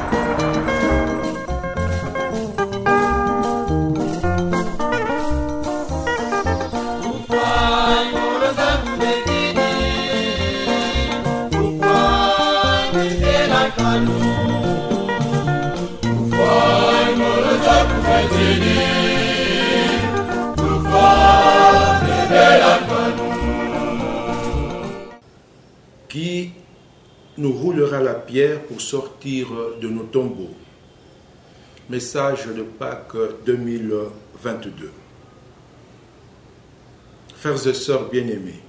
Qui nous roulera la pierre pour sortir de nos tombeaux? Message de Pâques 2022. Frères et sœurs bien-aimés,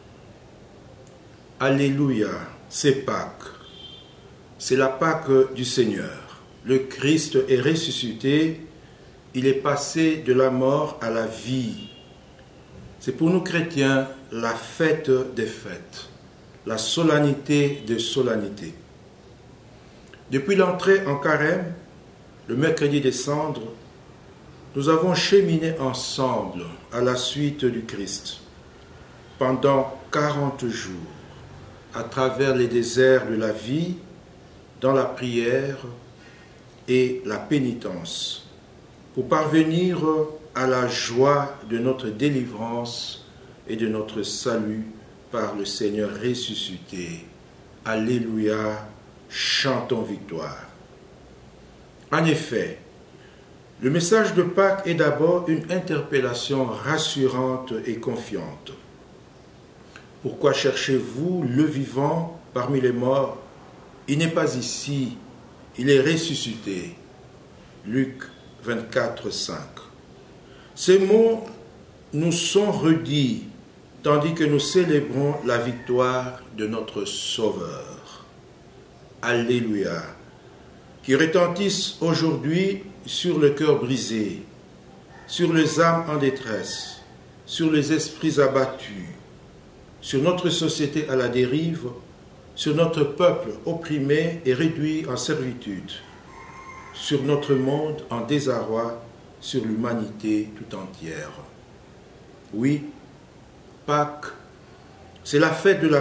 Alléluia, c'est Pâques. C'est la Pâques du Seigneur. Le Christ est ressuscité, il est passé de la mort à la vie. C'est pour nous chrétiens la fête des fêtes, la solennité des solennités. Depuis l'entrée en carême, le mercredi des cendres, nous avons cheminé ensemble à la suite du Christ pendant 40 jours à travers les déserts de la vie, dans la prière et la pénitence, pour parvenir à la joie de notre délivrance et de notre salut par le Seigneur ressuscité. Alléluia, chantons victoire. En effet, le message de Pâques est d'abord une interpellation rassurante et confiante. Pourquoi cherchez-vous le vivant parmi les morts? Il n'est pas ici, il est ressuscité. Luc 24, 5. Ces mots nous sont redits tandis que nous célébrons la victoire de notre Sauveur. Alléluia, qui retentissent aujourd'hui sur le cœur brisé, sur les âmes en détresse, sur les esprits abattus, sur notre société à la dérive, sur notre peuple opprimé et réduit en servitude, sur notre monde en désarroi, sur l'humanité tout entière. Oui, Pâques, c'est la fête de la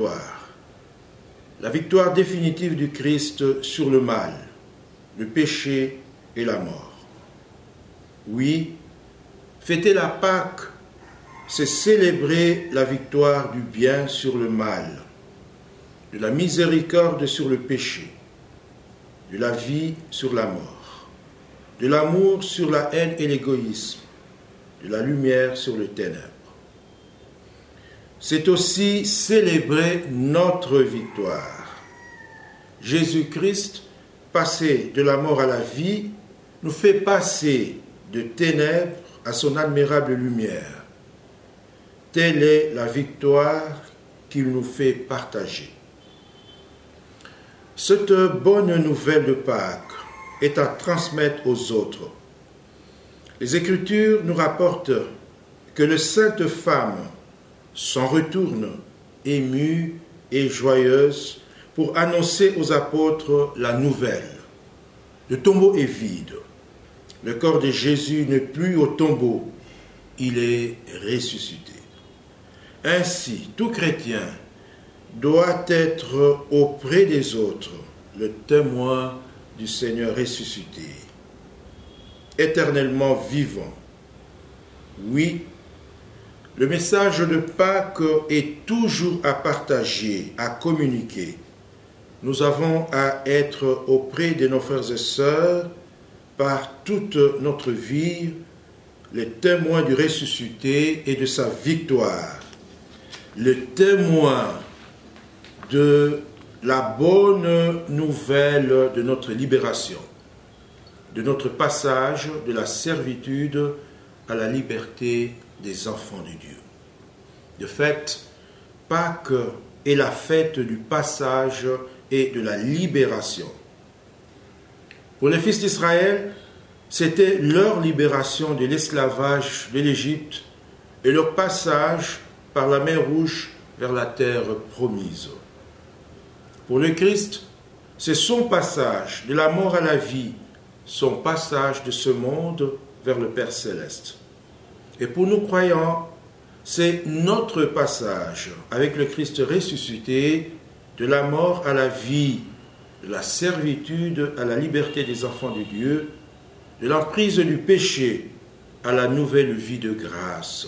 victoire définitive du Christ sur le mal, le péché et la mort. Oui, fêter la Pâques, c'est célébrer la victoire du bien sur le mal, de la miséricorde sur le péché, de la vie sur la mort, de l'amour sur la haine et l'égoïsme, de la lumière sur les ténèbres. C'est aussi célébrer notre victoire. Jésus-Christ, passé de la mort à la vie, nous fait passer de ténèbres à son admirable lumière. Telle est la victoire qu'il nous fait partager. Cette bonne nouvelle de Pâques est à transmettre aux autres. Les Écritures nous rapportent que les saintes femmes s'en retournent émues et joyeuses pour annoncer aux apôtres la nouvelle. Le tombeau est vide. Le corps de Jésus n'est plus au tombeau. Il est ressuscité. Ainsi, tout chrétien doit être auprès des autres le témoin du Seigneur ressuscité, éternellement vivant. Oui, le message de Pâques est toujours à partager, à communiquer. Nous avons à être auprès de nos frères et sœurs par toute notre vie, les témoins du ressuscité et de sa victoire, les témoins de la bonne nouvelle de notre libération, de notre passage de la servitude à la liberté des enfants de Dieu. De fait, Pâques est la fête du passage et de la libération. Pour les fils d'Israël, c'était leur libération de l'esclavage de l'Égypte et leur passage par la mer Rouge vers la terre promise. Pour le Christ, c'est son passage de la mort à la vie, son passage de ce monde vers le Père céleste. Et pour nous croyants, c'est notre passage avec le Christ ressuscité de la mort à la vie, de la servitude à la liberté des enfants de Dieu, de l'emprise du péché à la nouvelle vie de grâce.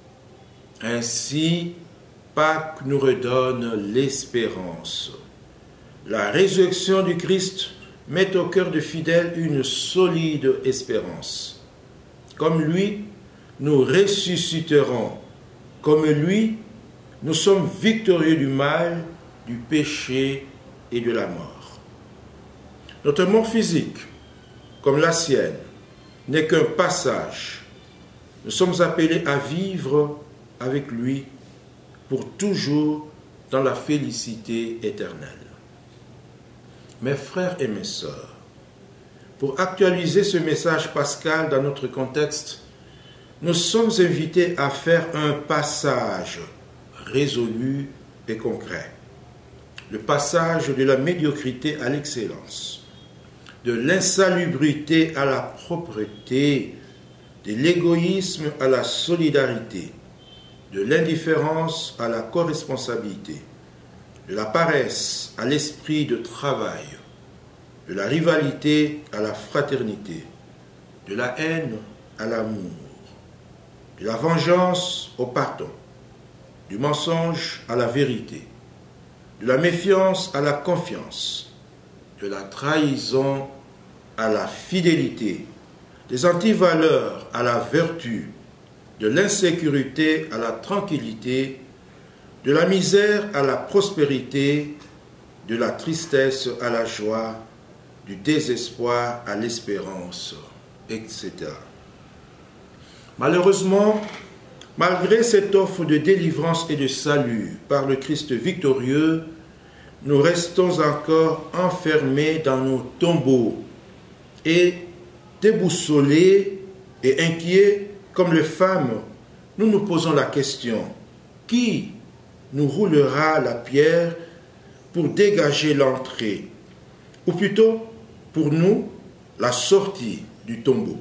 Ainsi, Pâques nous redonne l'espérance. La résurrection du Christ met au cœur des fidèles une solide espérance. Comme lui, nous ressusciterons. Comme lui, nous sommes victorieux du mal, du péché et de la mort. Notre mort physique, comme la sienne, n'est qu'un passage. Nous sommes appelés à vivre avec lui pour toujours dans la félicité éternelle. Mes frères et mes sœurs, pour actualiser ce message pascal dans notre contexte, nous sommes invités à faire un passage résolu et concret. Le passage de la médiocrité à l'excellence, de l'insalubrité à la propreté, de l'égoïsme à la solidarité, de l'indifférence à la corresponsabilité, de la paresse à l'esprit de travail, de la rivalité à la fraternité, de la haine à l'amour, de la vengeance au pardon, du mensonge à la vérité, de la méfiance à la confiance, de la trahison à la fidélité, des antivaleurs à la vertu, de l'insécurité à la tranquillité, de la misère à la prospérité, de la tristesse à la joie, du désespoir à l'espérance, etc. Malheureusement, malgré cette offre de délivrance et de salut par le Christ victorieux, nous restons encore enfermés dans nos tombeaux et déboussolés et inquiets comme les femmes, nous nous posons la question, qui nous roulera la pierre pour dégager l'entrée, ou plutôt pour nous la sortie du tombeau?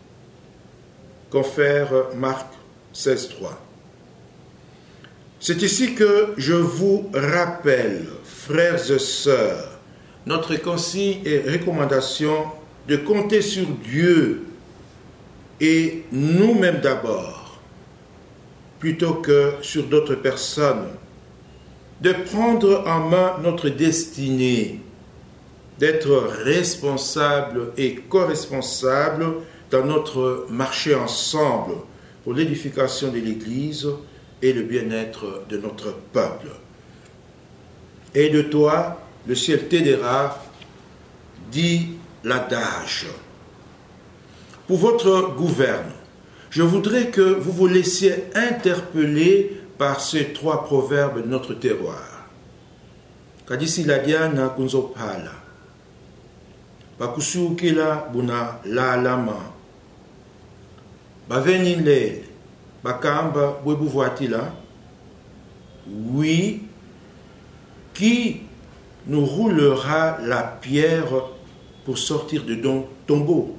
Confère Marc 16,3. C'est ici que je vous rappelle, frères et sœurs, notre consigne et recommandation de compter sur Dieu et nous-mêmes d'abord, plutôt que sur d'autres personnes, de prendre en main notre destinée, d'être responsable et co-responsable dans notre marché ensemble pour l'édification de l'Église et le bien-être de notre peuple. Et de toi, le ciel t'aidera, dit l'adage. Pour votre gouverne, je voudrais que vous vous laissiez interpeller par ces trois proverbes de notre terroir. Kadisi ladiana kunzopala. Bakusukila buna la lama. Bavenile bakamba bwebuvoatila. Oui, qui nous roulera la pierre pour sortir de ton tombeau?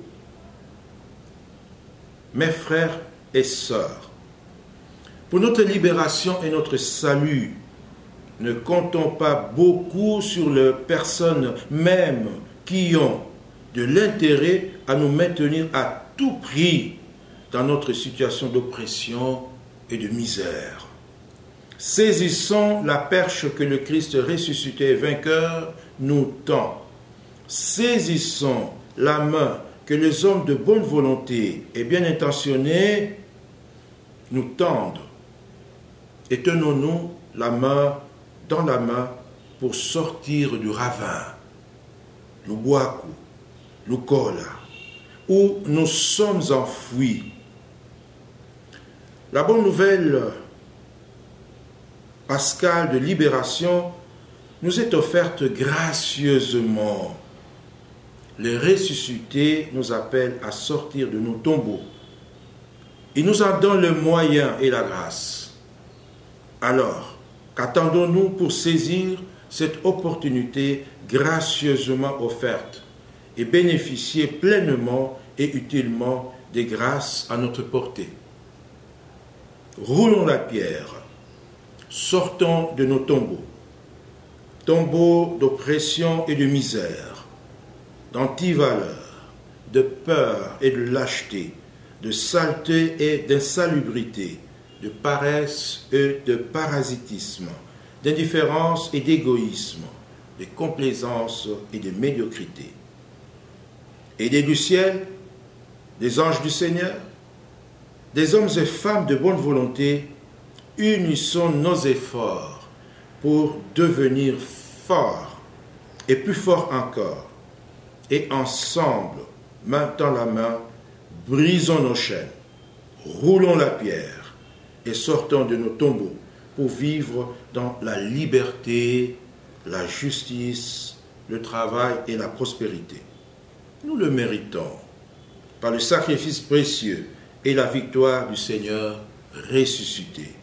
Mes frères et sœurs, pour notre libération et notre salut, ne comptons pas beaucoup sur les personnes même qui ont de l'intérêt à nous maintenir à tout prix dans notre situation d'oppression et de misère. Saisissons la perche que le Christ ressuscité et vainqueur nous tend. Saisissons la main que les hommes de bonne volonté et bien intentionnés nous tendent. Et tenons-nous la main dans la main pour sortir du ravin, le Boakou, le Kola, où nous sommes enfouis. La bonne nouvelle pascale de libération nous est offerte gracieusement. Le ressuscité nous appelle à sortir de nos tombeaux. Il nous en donne le moyen et la grâce. Alors, qu'attendons-nous pour saisir cette opportunité gracieusement offerte et bénéficier pleinement et utilement des grâces à notre portée? Roulons la pierre, sortons de nos tombeaux, tombeau d'oppression et de misère, d'antivaleur, de peur et de lâcheté, de saleté et d'insalubrité, de paresse et de parasitisme, d'indifférence et d'égoïsme, de complaisance et de médiocrité. Aidés du ciel, des anges du Seigneur, des hommes et femmes de bonne volonté, unissons nos efforts pour devenir forts et plus forts encore. Et ensemble, main dans la main, brisons nos chaînes, roulons la pierre et sortons de nos tombeaux pour vivre dans la liberté, la justice, le travail et la prospérité. Nous le méritons par le sacrifice précieux et la victoire du Seigneur ressuscité.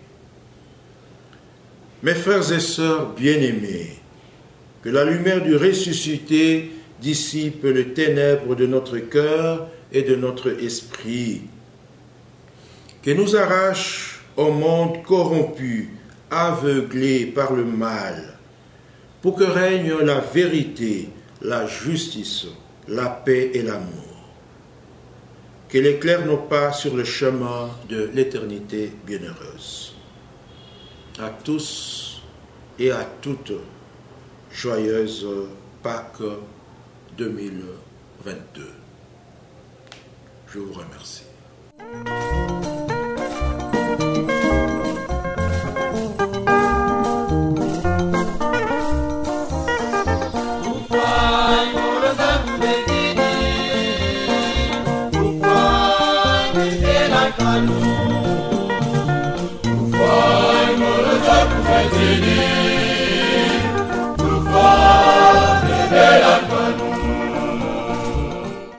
Mes frères et sœurs bien-aimés, que la lumière du ressuscité dissipe les ténèbres de notre cœur et de notre esprit, que nous arrache au monde corrompu, aveuglé par le mal, pour que règne la vérité, la justice, la paix et l'amour. Qu'elle éclaire nos pas sur le chemin de l'éternité bienheureuse. À tous et à toutes, joyeuse Pâques 2022. Je vous remercie. Fai,